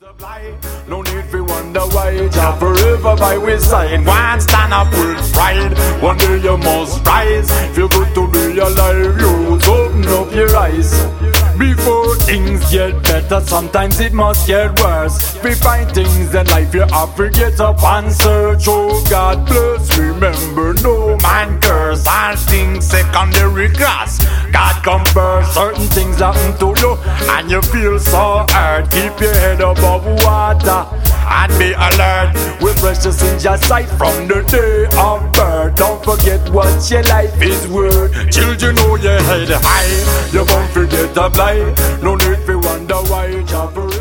No need to wonder why, Jah forever by we side. One stand up with pride, one day you must rise. Feel good to be alive, you open up your eyes. Before things get better, sometimes it must get worse. We find things in life you have to get up and search. Oh God bless, remember no man curse. All things secondary class, God come first. Certain things happen to you and you feel so hurt. Keep your head above water and be alert. We're precious in your sight from the day of birth. Don't forget what your life is worth. Children, hold your head high, you won't forget to fly. No need to wonder why.